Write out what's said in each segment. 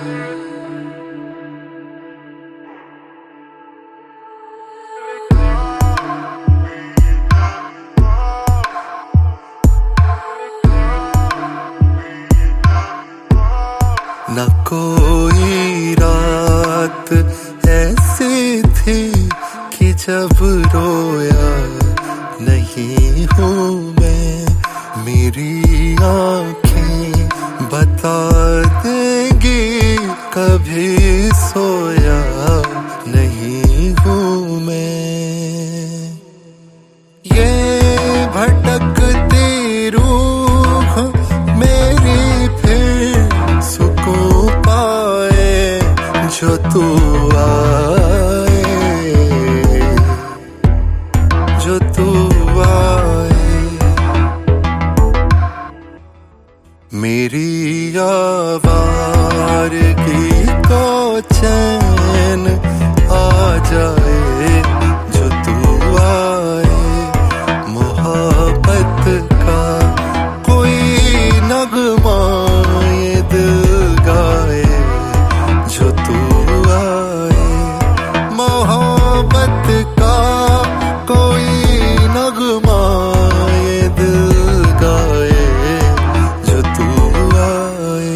न कोई रात ऐसी थी कि जब रोया नहीं हूँ मैं, मेरी आँखें बता देंगी कभी सोया नहीं हूँ मैं। ये भटकती रूह मेरी फिर सुकून पाए जो तू आए, जो तू आए। मेरी आवारगी को चैन आ जाए जो तू आए। मोहब्बत का कोई नगमा ये दिल गाए जो तू आए। मोहब्बत का कोई नगमा ये दिल गाए जो तू आए।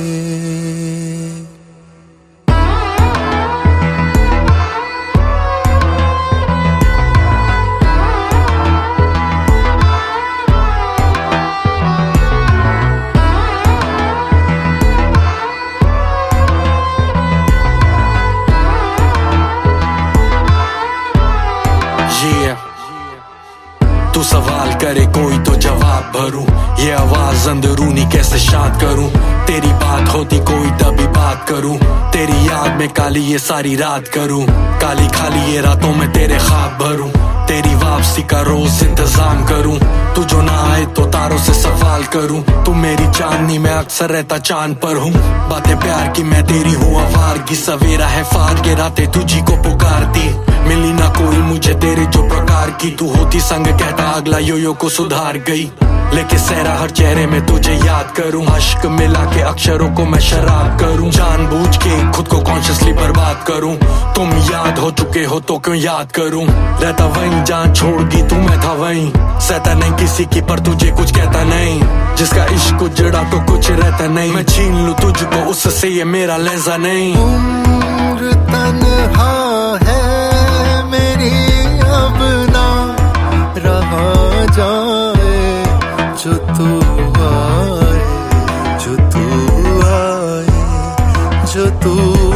तू सवाल करे कोई तो जवाब भरूं, ये आवाज अंदरूनी कैसे शांत करूं। तेरी बात होती कोई तभी बात करूं, तेरी याद में काली ये सारी रात करूं। काली खाली ये रातों में तेरे ख्वाब भरूं, तेरी वापसी का रोज इंतजाम करूं। तू जो ना आए तो तारों से सवाल करूं। तू मेरी चांदनी में अक्सर रहता चांद पर हूँ। बातें प्यार की मैं तेरी हूँ आवारगी, सवेरा है फार के रातें तुझी को पुकारती। मिली ना कोई मुझे तेरे जो प्रकार की, तू होती संग कहता अगला यो को सुधार गई। लेके सहरा हर चेहरे में तुझे याद करूं, अश्क मिला के अक्षरों को मैं शराब करूं। जानबूझ के खुद को कॉन्शियसली बर्बाद करूं, तुम याद हो चुके हो तो क्यों याद करूं। रहता वहीं जान छोड़गी तू मैं था वहीं, सहता नहीं किसी की पर तुझे कुछ कहता नहीं। जिसका इश्क उजड़ा तो कुछ रहता नहीं, मैं छीन लूं तुझको उससे ये मेरा लहजा नहीं। उम्र तन्हा है मेरी अब ना रहा जाए जो तू आए, जो तू आए, जो तू